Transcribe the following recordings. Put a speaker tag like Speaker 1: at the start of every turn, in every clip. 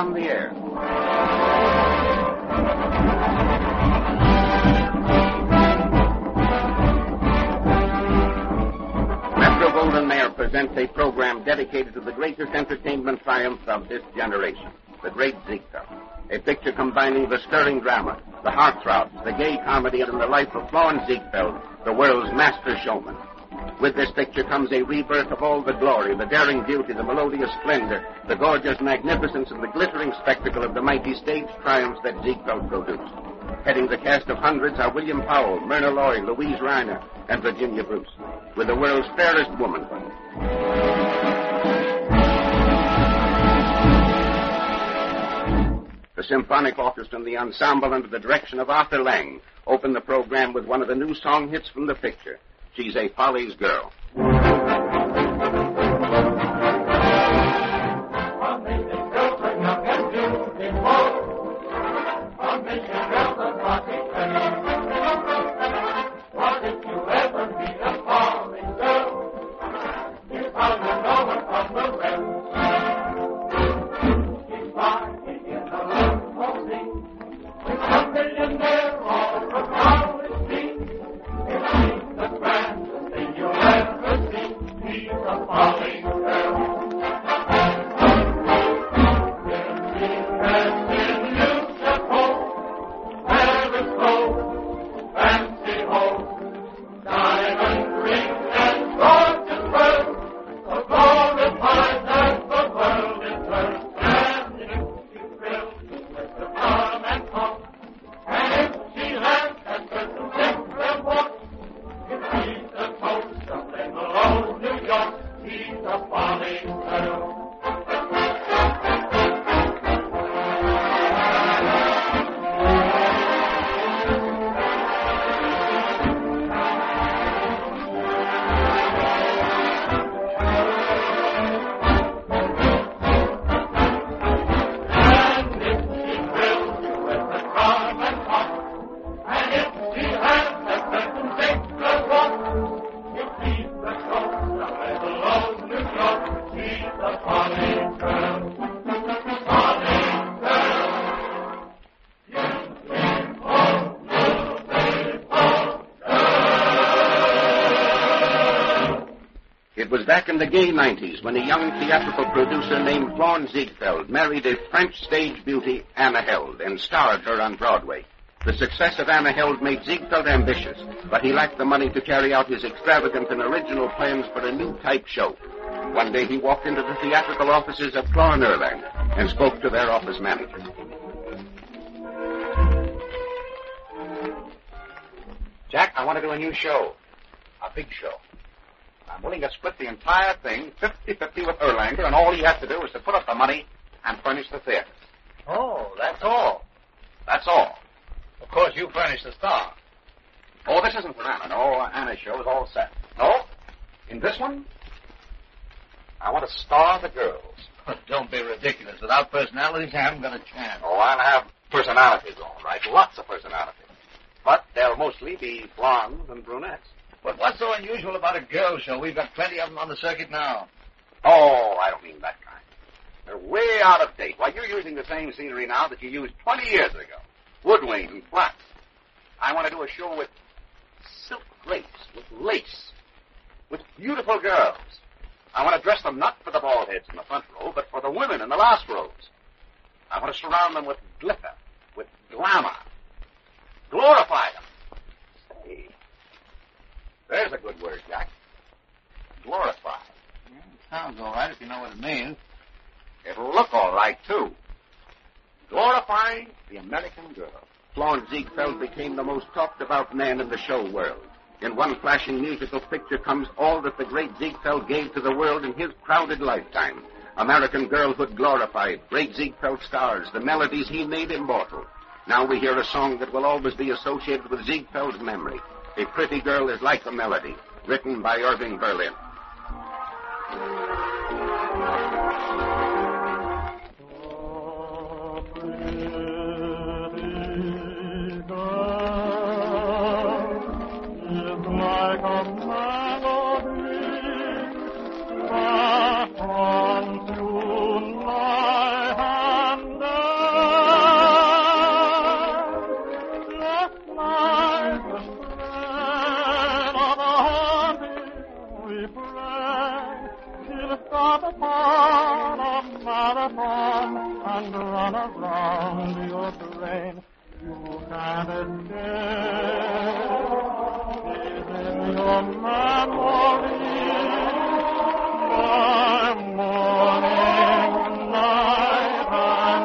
Speaker 1: on the air. Metro-Goldwyn-Mayer presents a program dedicated to the greatest entertainment triumph of this generation, The Great Ziegfeld. A picture combining the stirring drama, the heartthrobs, the gay comedy, and the life of Florence Ziegfeld, the world's master showman. With this picture comes a rebirth of all the glory, the daring beauty, the melodious splendor, the gorgeous magnificence, and the glittering spectacle of the mighty stage triumphs that Ziegfeld produced. Heading the cast of hundreds are William Powell, Myrna Loy, Louise Reiner, and Virginia Bruce, with the world's fairest womanhood. The symphonic orchestra and the ensemble under the direction of Arthur Lang open the program with one of the new song hits from the picture, She's a Folly's Girl. It was back in the gay 90s when a young theatrical producer named Florence Ziegfeld married a French stage beauty, Anna Held, and starred her on Broadway. The success of Anna Held made Ziegfeld ambitious, but he lacked the money to carry out his extravagant and original plans for a new type show. One day he walked into the theatrical offices of Cloran Erlang and spoke to their office manager.
Speaker 2: Jack, I want to do a new show. A big show. I'm willing to split the entire thing 50-50 with Erlanger, and all he has to do is to put up the money and furnish the theaters.
Speaker 3: Oh, that's all.
Speaker 2: That's all.
Speaker 3: Of course, you furnish the star.
Speaker 2: Oh, this isn't for Anna. No, Anna's show is all set. No, in this one, I want to star the girls.
Speaker 3: Don't be ridiculous. Without personalities, I haven't got a chance.
Speaker 2: Oh, I'll have personalities, all right. Lots of personalities. But they'll mostly be blondes and brunettes.
Speaker 3: But what's so unusual about a girl show? We've got plenty of them on the circuit now.
Speaker 2: Oh, I don't mean that kind. They're way out of date. Why, you're using the same scenery now that you used 20 years ago. Woodwing and flats. I want to do a show with silk drapes, with lace, with beautiful girls. I want to dress them not for the bald heads in the front row, but for the women in the last rows. I want to surround them with glitter, with glamour. Glorify them. Say, there's a good word, Jack. Glorify.
Speaker 3: Sounds all right if you know what it means.
Speaker 2: It'll look all right, too. Glorifying the American girl.
Speaker 1: Florence Ziegfeld became the most talked-about man in the show world. In one flashing musical picture comes all that the great Ziegfeld gave to the world in his crowded lifetime. American girlhood glorified, great Ziegfeld stars, the melodies he made immortal. Now we hear a song that will always be associated with Ziegfeld's memory. A Pretty Girl is Like a Melody, written by Irving Berlin.
Speaker 4: Like a melody, run around your brain. You can't escape. It's in your memory. By morning, night, and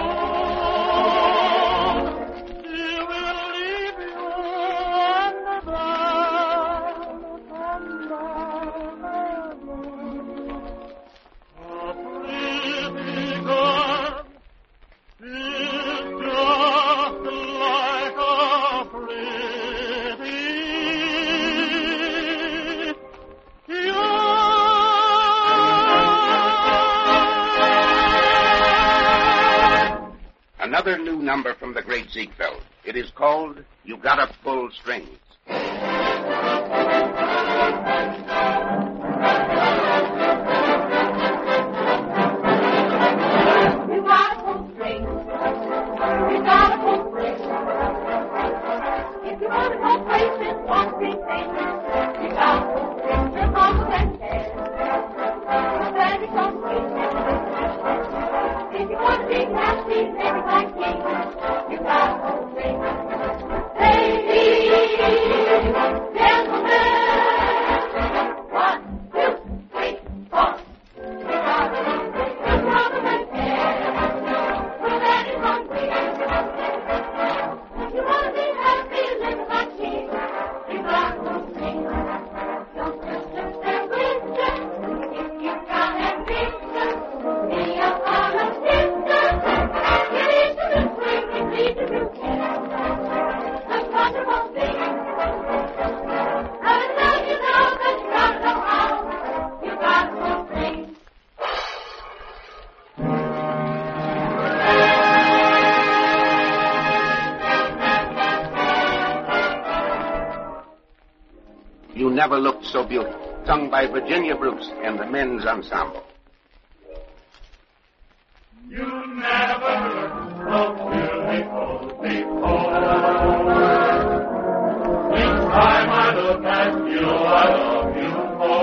Speaker 4: noon, she will leave you under a pretty girl is just like a pretty
Speaker 1: Another new number from the great Ziegfeld. It is called You Gotta Pull Strings. You Never Looked So Beautiful, sung by Virginia Bruce and the Men's Ensemble.
Speaker 4: You never looked so beautiful before. Each time I look at you, I love you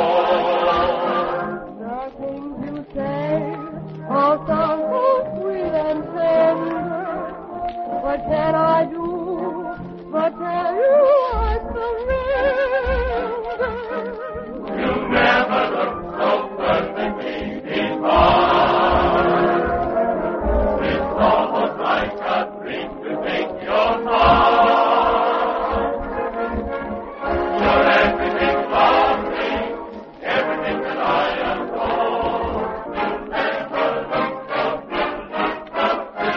Speaker 4: more.
Speaker 5: The things you say are so sweet and tender. What can I do but tell you I surrender?
Speaker 4: You never looked so perfectly divine. It's almost like a dream to take your heart. You're everything for me, everything that I adore. You never looked so beautiful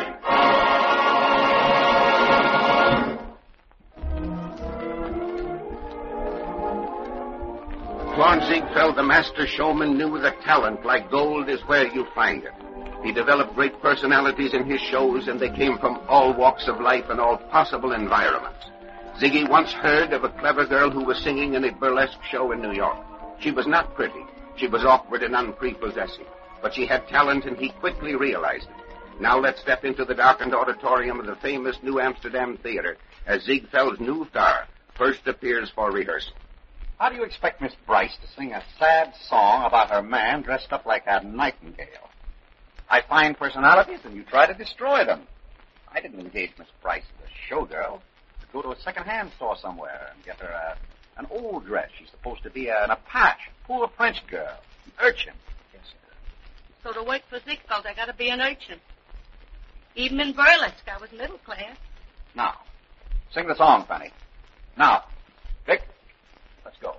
Speaker 4: before.
Speaker 1: Claude Ziegfeld, the master showman, knew that talent, like gold, is where you find it. He developed great personalities in his shows, and they came from all walks of life and all possible environments. Ziggy once heard of a clever girl who was singing in a burlesque show in New York. She was not pretty. She was awkward and unprepossessing. But she had talent, and he quickly realized it. Now let's step into the darkened auditorium of the famous New Amsterdam Theater as Ziegfeld's new star first appears for rehearsal.
Speaker 2: How do you expect Miss Bryce to sing a sad song about her man dressed up like a nightingale? I find personalities and you try to destroy them. I didn't engage Miss Bryce as a showgirl. To go to a second-hand store somewhere and get her an old dress. She's supposed to be an Apache, poor French girl, an urchin. Yes, sir.
Speaker 6: So to work for Ziegfeld, I got to be an urchin. Even in burlesque, I was middle class.
Speaker 2: Now, sing the song, Fanny. Now, Vic, let's go.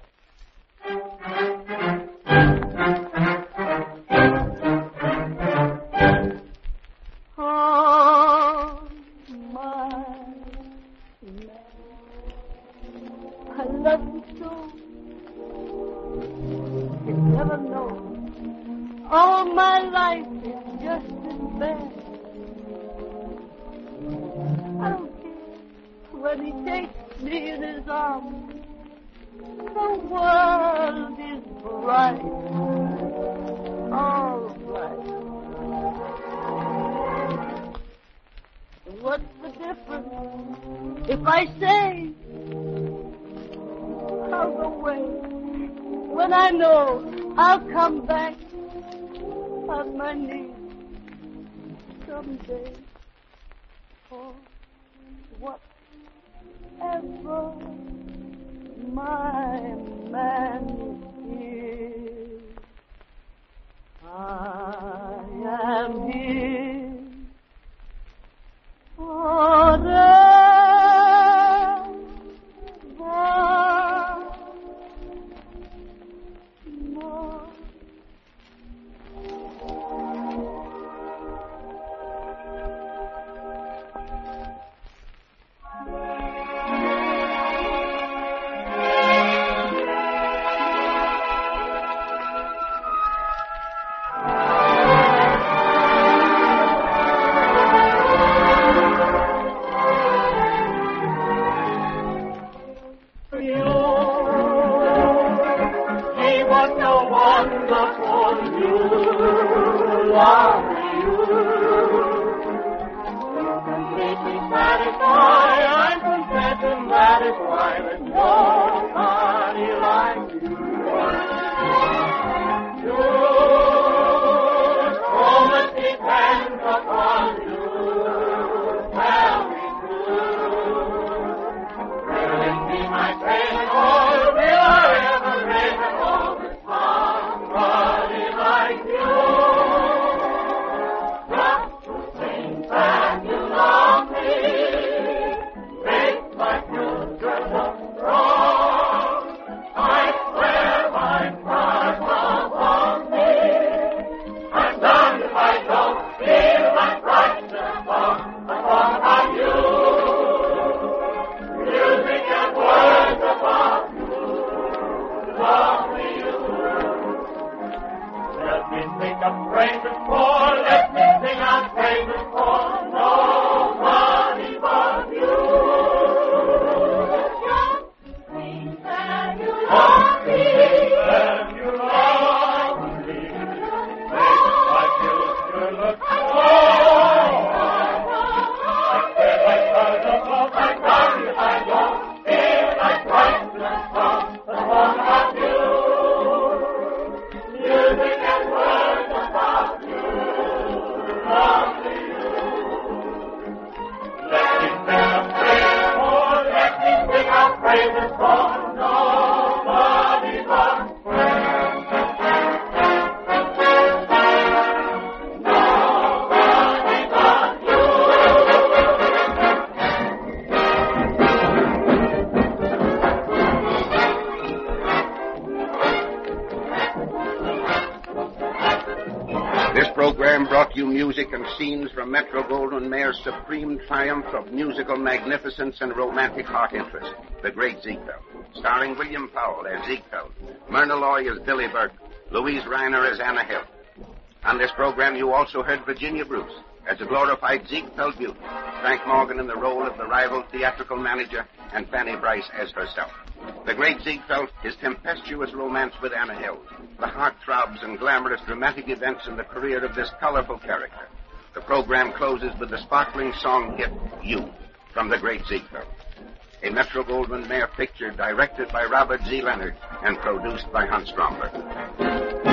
Speaker 5: Oh, my man, I love you so. You never know. All my life is just as bad. I don't care when he takes me in his arms. The world is bright, all bright. What's the difference if I say I'll go away when I know I'll come back on my knees to someday. For whatever my man is, I am his forever.
Speaker 1: Music and scenes from Metro-Goldwyn-Mayer's supreme triumph of musical magnificence and romantic heart interest, The Great Ziegfeld, starring William Powell as Ziegfeld, Myrna Loy as Billy Burke, Louise Reiner as Anna Hill. On this program, you also heard Virginia Bruce as a glorified Ziegfeld beauty, Frank Morgan in the role of the rival theatrical manager, and Fanny Bryce as herself. The Great Ziegfeld is tempestuous romance with Anna Hill, the heartthrobs and glamorous dramatic events in the career of this colorful character. The program closes with the sparkling song hit, You, from The Great Ziegfeld, a Metro-Goldwyn-Mayer picture directed by Robert Z. Leonard and produced by Hans Stromberg.